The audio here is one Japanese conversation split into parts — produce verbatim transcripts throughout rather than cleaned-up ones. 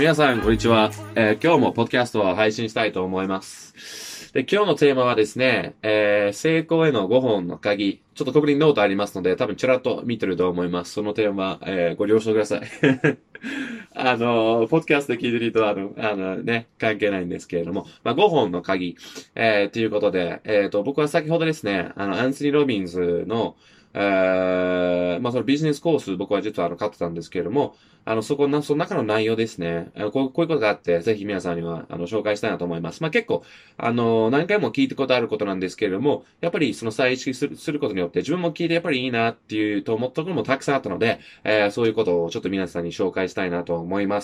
皆さん、こんにちは。えー今日もポッドキャストを配信したいと思います。で、今日のテーマはですね、えー成功へのごほんの鍵。ちょっとここにノートありますので、多分ちらっと見てると思います。その点は、えーご了承ください。あの、ポッドキャストで聞いてる人は、あの、あのね、関係ないんですけれども、まあ、ごほんの鍵、えー、ということで、えっと、僕は先ほどですね、あの、アンソニー・ロビンズの、えー、まあ、そのビジネスコース、僕は実はあの、買ってたんですけれども、あの、そこな、その中の内容ですね。あのこう、こういうことがあって、ぜひ皆さんには、あの、紹介したいなと思います。まあ、結構、あの、何回も聞いたことあることなんですけれども、やっぱりその再意識する、することによって、自分も聞いてやっぱりいいなっていうと思ったところもたくさんあったので、えーそういうことをちょっと皆さんに紹介したいなと思います。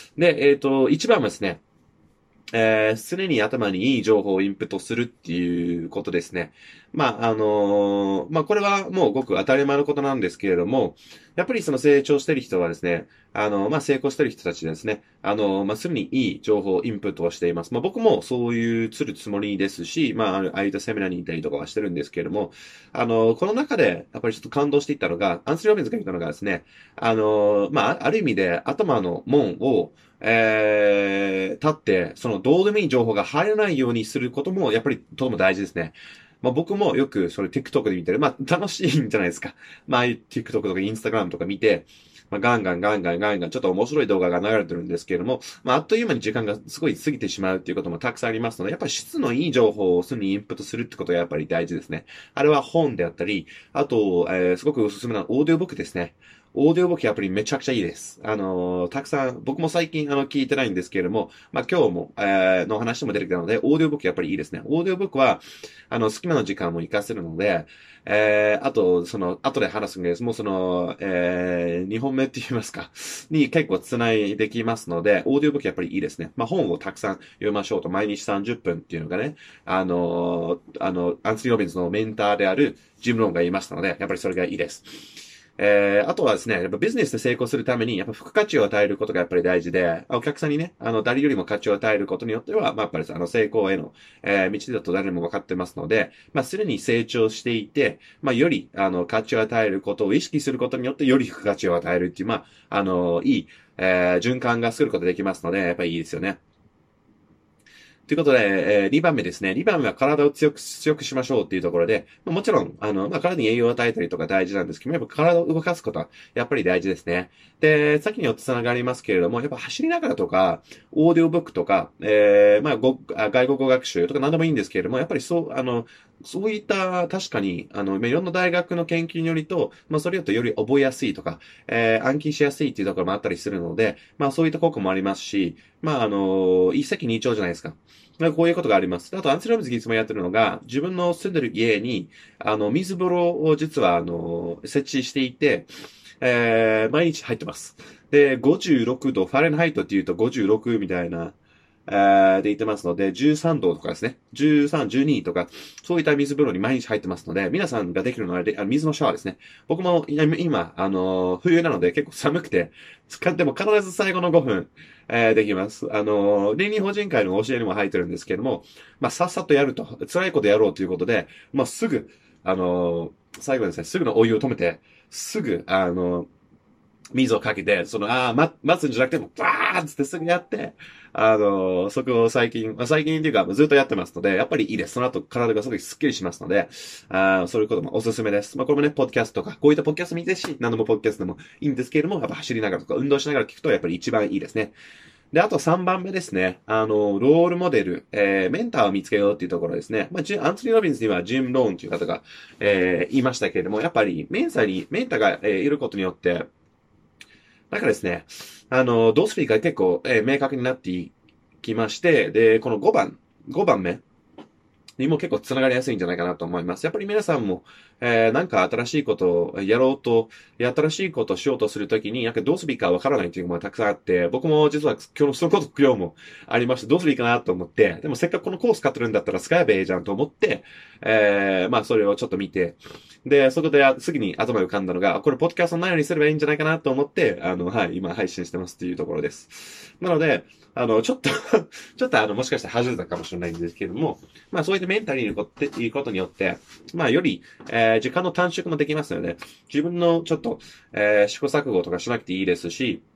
で、えっと、一番はですね、えー常に頭にいい情報をインプットするっていうことですね。まあ、あのーまあ、これはもうごく当たり前のことなんですけれども、やっぱりその成長してる人はですね、あの、まあ、成功してる人たちですね、あの、まあ、常にいい情報をインプットをしています。まあ、僕もそういうするつもりですし、まあ、あああいったセミナーに行ったりとかはしてるんですけれども、あの、この中で、やっぱりちょっと感動していったのが、アンスリー・ロビンズが言ったのがですね、あの、まあ、ある意味で頭の門を、えー、立って、そのどうでもいい情報が入らないようにすることも、やっぱりとても大事ですね。まあ僕もよくそれ TikTok で見てる。まあ楽しいんじゃないですか。まあああいう TikTok とか Instagram とか見て、まあガンガンガンガンガンガンちょっと面白い動画が流れてるんですけれども、まああっという間に時間がすごい過ぎてしまうっていうこともたくさんありますので、やっぱり質のいい情報をすぐにインプットするってことがやっぱり大事ですね。あれは本であったり、あと、えー、すごくおすすめなオーディオブックですね。オーディオブックアプリめちゃくちゃいいです。あのーたくさん、僕も最近あの聞いてないんですけれども、まあ今日も、えーの話も出てきたので、オーディオブックやっぱりいいですね。オーディオブックは、あの、隙間の時間も活かせるので、えー、あと、その、後で話すんです。もうその、えー、にほんめって言いますか、に結構繋いできますので、オーディオブックやっぱりいいですね。まあ本をたくさん読みましょうと、毎日さんじゅっぷんっていうのがね、あのーあの、アンソニー・ロビンズのメンターであるジムロンが言いましたので、やっぱりそれがいいです。えー、あとはですね、やっぱビジネスで成功するために、やっぱ付加価値を与えることがやっぱり大事で、お客さんにね、あの、誰よりも価値を与えることによっては、まあ、やっぱりあの、成功への、えー、道だと誰も分かってますので、まあ、すでに成長していて、まあ、より、あの、価値を与えることを意識することによって、より付加価値を与えるっていう、まあ、あの、いい、えー、循環が作ることができますので、やっぱりいいですよね。ということで、えー、にばんめですね。にばんめは体を強く、強くしましょうっていうところで、まあ、もちろん、あの、まあ、体に栄養を与えたりとか大事なんですけども、やっぱ体を動かすことは、やっぱり大事ですね。で、先によってつながりますけれども、やっぱ走りながらとか、オーディオブックとか、えー、まあ、ご、あ外国語学習とか何でもいいんですけれども、やっぱりそう、あの、そういった、確かに、あの、まあいろんな大学の研究によりと、まあ、それだとより覚えやすいとか、えー、暗記しやすいっていうところもあったりするので、まあ、そういった効果もありますし、まあ、あの、一石二鳥じゃないですか。まあこういうことがあります。あと、アンセラムズがいつもやってるのが、自分の住んでる家に、あの、水風呂を実は、あの、設置していて、えー、毎日入ってます。で、ごじゅうろくど、ファレンハイトって言うとごじゅうろくみたいな、えー、で言ってますので、じゅうさんどとかですね。じゅうさん、じゅうにとか、そういった水風呂に毎日入ってますので、皆さんができるのは、であ水のシャワーですね。僕も今、あの、冬なので結構寒くて、使っても必ず最後のごふん、えー、できます。あの、倫理法人会の教えにも入ってるんですけども、まあ、さっさとやると、辛いことやろうということで、まあ、すぐ、あの、最後ですね、すぐのお湯を止めて、すぐ、あの、水をかけて、その、ああ、ま、待つんじゃなくても、バーッつってすぐやって、あの、そこを最近、まあ、最近っていうか、ずっとやってますので、やっぱりいいです。その後、体がすごいスッキリしますので、あーそういうこともおすすめです。まあ、これもね、ポッドキャストとか、こういったポッドキャストもいいですし、何度もポッドキャストでもいいんですけれども、やっぱ走りながらとか、運動しながら聞くと、やっぱり一番いいですね。で、あとさんばんめですね。あの、ロールモデル、えー、メンターを見つけようっていうところですね。まあ、ジアントニー・ロビンズにはジム・ローンという方が、えー、言いましたけれども、やっぱり、メンサーに、メンターが、えーいることによって、だからですね、あの、ドースピーが結構、えー明確になっていきまして、で、このごばん、ごばんめにも結構繋がりやすいんじゃないかなと思います。やっぱり皆さんも、えー、なんか新しいことをやろうと、新しいことをしようとするときに、なんかどうすべきかわからないというのもたくさんあって、僕も実は今日のそのこと今日もありまして、どうすべきかなと思って、でもせっかくこのコース買ってるんだったら使えばいいじゃんと思って、えー、まあそれをちょっと見て、で、そこですぐに頭に浮かんだのが、これポッドキャストの内容にすればいいんじゃないかなと思って、あの、はい、今配信してますっていうところです。なので、あの、ちょっとちょっとあの、もしかして外れたかもしれないんですけれども、まあそういったメンタルにいることいいことによって、まあより、えー、時間の短縮もできますので、自分のちょっと、えー、試行錯誤とかしなくていいですし、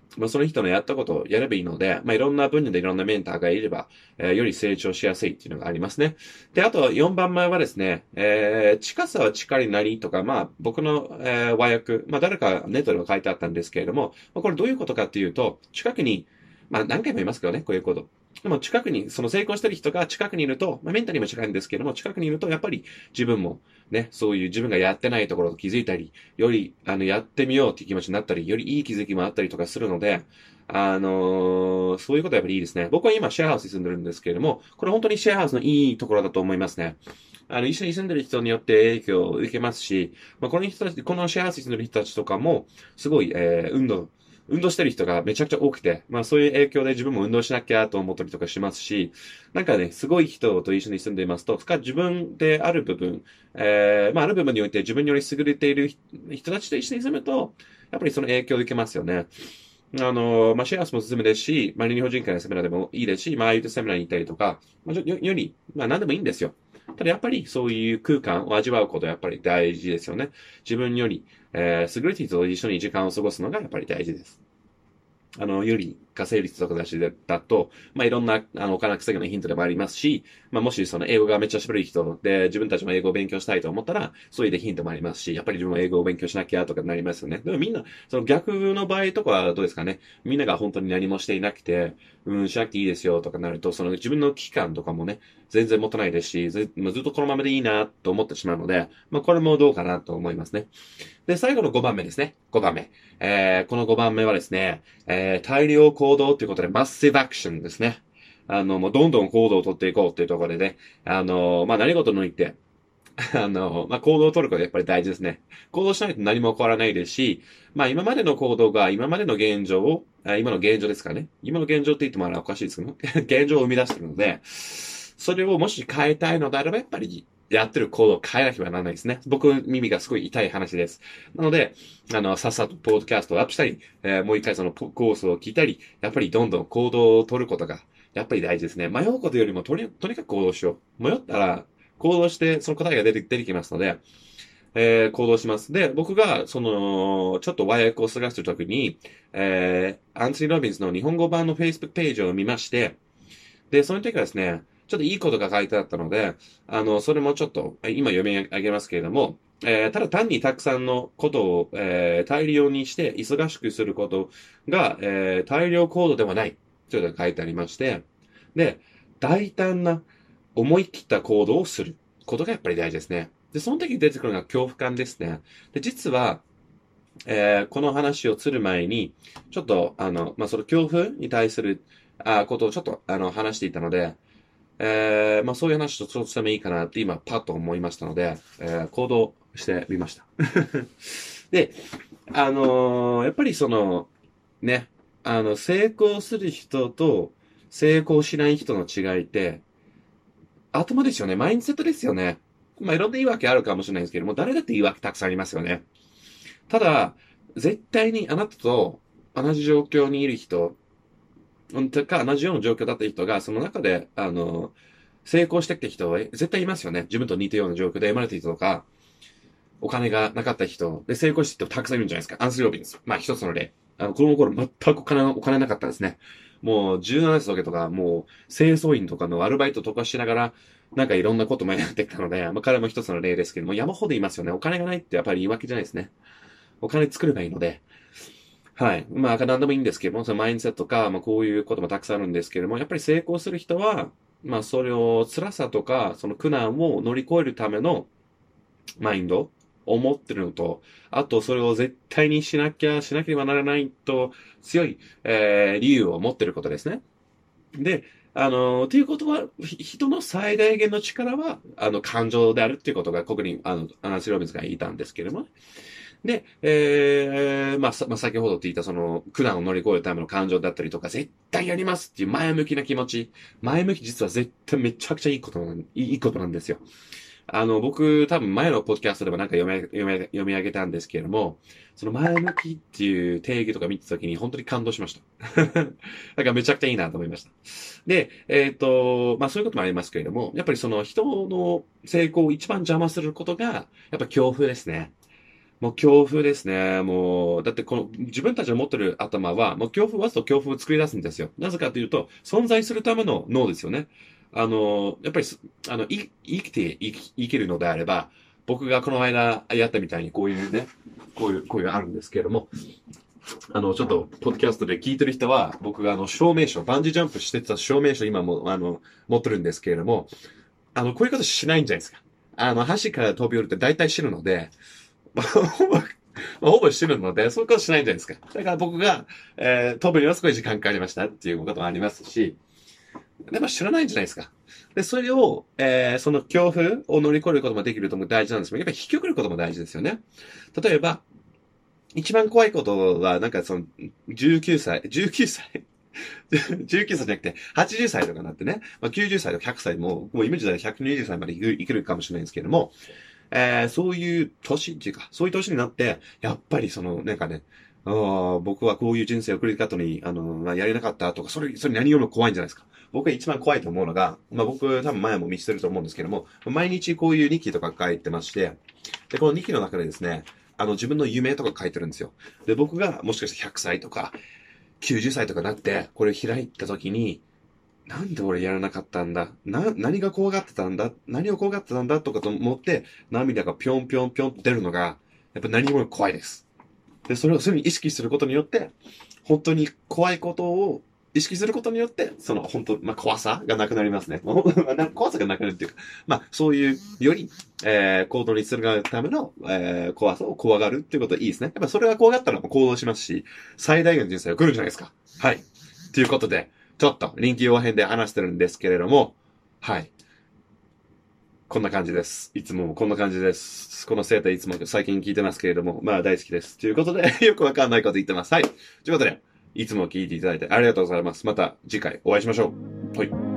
まあ、その人のやったことをやればいいので、まあ、いろんな分野でいろんなメンターがいれば、えー、より成長しやすいっていうのがありますね。で、あとよんばんめはですね、えー、近さは近になりとか、まあ、僕の、えー、和訳、まあ、誰かネットでも書いてあったんですけれども、まあ、これどういうことかっていうと、近くに、まあ、何回も言いますけどね、こういうこと。でも近くに、その成功してる人が近くにいると、まあ、メンタルにも近いんですけども、近くにいると、やっぱり自分もね、そういう自分がやってないところを気づいたり、より、あの、やってみようっていう気持ちになったり、よりいい気づきもあったりとかするので、あのーそういうことはやっぱりいいですね。僕は今シェアハウスに住んでるんですけれども、これ本当にシェアハウスのいいところだと思いますね。あの、一緒に住んでる人によって影響を受けますし、まあ、この人たち、このシェアハウスに住んでる人たちとかも、すごい、えー、運動、運動してる人がめちゃくちゃ多くて、まあそういう影響で自分も運動しなきゃと思ったりとかしますし、なんかね、すごい人と一緒に住んでいますと、自分である部分、えー、まあある部分において自分より優れている人たちと一緒に住むと、やっぱりその影響を受けますよね。あの、まあ、シェアハウスもおすすめですし、まあ、日本人会のセミナーでもいいですし、まあ、ああいうセミナーに行ったりとか、まあ、よ、より、まあ、何でもいいんですよ。ただやっぱりそういう空間を味わうことはやっぱり大事ですよね。自分より、えー、優れた人と一緒に時間を過ごすのがやっぱり大事です。あの、より稼率とか出しだと、まあ、いろんな、あの、お金稼ぎのヒントでもありますし、まあ、もしその英語がめっちゃ喋る人で、自分たちも英語を勉強したいと思ったら、そういうでヒントもありますし、やっぱり自分も英語を勉強しなきゃとかなりますよね。でもみんな、その逆の場合とかはどうですかね。みんなが本当に何もしていなくて、うん、しなくていいですよとかなると、その自分の期間とかもね、全然持たないですし、ず,、まあ、ずっとこのままでいいなと思ってしまうので、まあ、これもどうかなと思いますね。で、最後のごばんめですね。ごばんめ。えー、このごばんめはですね、えー、大量行動ということで、マッシブアクションですね。あの、もうどんどん行動を取っていこうっていうところでね、あの、まあ、何事において、あの、まあ、行動を取ることがやっぱり大事ですね。行動しないと何も起こらないですし、まあ、今までの行動が今までの現状を、あ今の現状ですかね。今の現状って言ってもあれおかしいですけど、現状を生み出しているので、それをもし変えたいのであれば、やっぱりやってる行動を変えなければならないですね。僕、耳がすごい痛い話です。なので、あの、さっさとポッドキャストをアップしたり、えーもう一回そのコースを聞いたり、やっぱりどんどん行動を取ることが、やっぱり大事ですね。迷うことよりもとに、とにかく行動しよう。迷ったら、行動して、その答えが出て、出てきますので、えー行動します。で、僕が、その、ちょっと和訳を探してるときに、えー、アンソニー・ロビンスの日本語版の Facebook ページを見まして、で、その時はですね、ちょっといいことが書いてあったので、あの、それもちょっと、え今読み上げますけれども、えーただ単にたくさんのことを、えー大量にして忙しくすることが、えー大量行動ではない。ということが書いてありまして、で、大胆な思い切った行動をすることがやっぱり大事ですね。で、その時に出てくるのが恐怖感ですね。で、実は、えーこの話をする前に、ちょっと、あの、まあ、その恐怖に対する、あことをちょっと、あの、話していたので、えーまあ、そういう話とちょっとしてもいいかなって今、パッと思いましたので、えー行動してみました。で、あのーやっぱりその、ね、あの、成功する人と成功しない人の違いって、頭ですよね。マインドセットですよね。まあ、いろんな言い訳あるかもしれないですけども、誰だって言い訳たくさんありますよね。ただ、絶対にあなたと同じ状況にいる人、うんとか同じような状況だった人が、その中で、あの、成功してきた人は絶対いますよね。自分と似たような状況で生まれた人とか、お金がなかった人で成功した人たくさんいるんじゃないですか。アンスリー・ロビンス。まあ一つの例。あの、子供の頃全くお金、お金なかったですね。もうじゅうななさいとか、もう清掃員とかのアルバイトとかしながら、なんかいろんなこともやってきたので、まあ彼も一つの例ですけども、山ほどいますよね。お金がないってやっぱり言い訳じゃないですね。お金作ればいいので。はい。まあ、何でもいいんですけども、そのマインドセットとか、まあ、こういうこともたくさんあるんですけれども、やっぱり成功する人は、まあ、それを辛さとか、その苦難を乗り越えるためのマインドを持ってるのと、あと、それを絶対にしなきゃ、しなければならないと、強い、えー、理由を持ってることですね。で、あの、ということは、ひ人の最大限の力は、あの、感情であるっていうことが、ここに、あの、アナス・ロビンスが言ったんですけれども、で、えー、まあ、さまあ、先ほどって言ったその、苦難を乗り越えるための感情だったりとか、絶対やりますっていう前向きな気持ち。前向き実は絶対めちゃくちゃいいことなん、いいいいことなんですよ。あの、僕、多分前のポッドキャストでもなんか読み読み読み上げたんですけれども、その前向きっていう定義とか見たときに本当に感動しました。だからめちゃくちゃいいなと思いました。で、えっ、と、まあそういうこともありますけれども、やっぱりその人の成功を一番邪魔することが、やっぱ恐怖ですね。 もう恐怖ですね。もう、だってこの自分たちの持ってる頭は、もう恐怖はと恐怖を作り出すんですよ。なぜかというと、存在するための脳ですよね。あの、やっぱりす、あの、い生きて生き、生きるのであれば、僕がこの間やったみたいにこういうね、こういう声があるんですけれども、あの、ちょっと、ポッドキャストで聞いてる人は、僕があの、証明書、バンジージャンプしてた証明書今も、あの、持ってるんですけれども、あの、こういうことしないんじゃないですか。あの、橋から飛び降りて大体死ぬので、ほぼ、ほぼ死ぬので、そういうことしないんじゃないですか。だから僕が、えー、飛ぶにはすごい時間かかりましたっていうこともありますし、でも知らないんじゃないですか。で、それを、えー、その恐怖を乗り越えることもできるとも大事なんですけど、やっぱり引き受けることも大事ですよね。例えば、一番怖いことは、なんかその、じゅうきゅうさい、じゅうきゅうさいじゅうきゅうさいじゃなくて、はちじゅっさいとかになってね、まあ、きゅうじゅっさいとかひゃくさいも、もうイメージでひゃくにじゅっさいまで生きるかもしれないんですけれども、えー、そういう年っていうか、そういう年になって、やっぱりその、なんかね、あー僕はこういう人生を送り方に、あの、まあ、やれなかったとか、それ、それ何よりも怖いんじゃないですか。僕が一番怖いと思うのが、まあ僕多分前も見せてると思うんですけども、毎日こういう日記とか書いてまして、で、この日記の中でですね、あの自分の夢とか書いてるんですよ。で、僕がもしかしてひゃくさいとかきゅうじゅっさいとかなって、これ開いた時に、なんで俺やらなかったんだな、何が怖がってたんだ何を怖がってたんだとかと思って、涙がぴょんぴょんぴょんって出るのが、やっぱ何も怖いです。で、それをすぐに意識することによって、本当に怖いことを意識することによって、その本当、まあ、怖さがなくなりますね。もうな怖さがなくなるっていうか、まあ、そういう、より、えー、行動にするための、えー、怖さを怖がるっていうことはいいですね。やっぱそれが怖がったらもう行動しますし、最大限の人生が来るんじゃないですか。はい。ということで、ちょっと臨機応変で話してるんですけれども、はい。こんな感じです。いつもこんな感じです。この生態いつも最近聞いてますけれども、まあ大好きです。ということで、よくわかんないこと言ってます。はい。ということで、いつも聞いていただいてありがとうございます。また次回お会いしましょう。はい。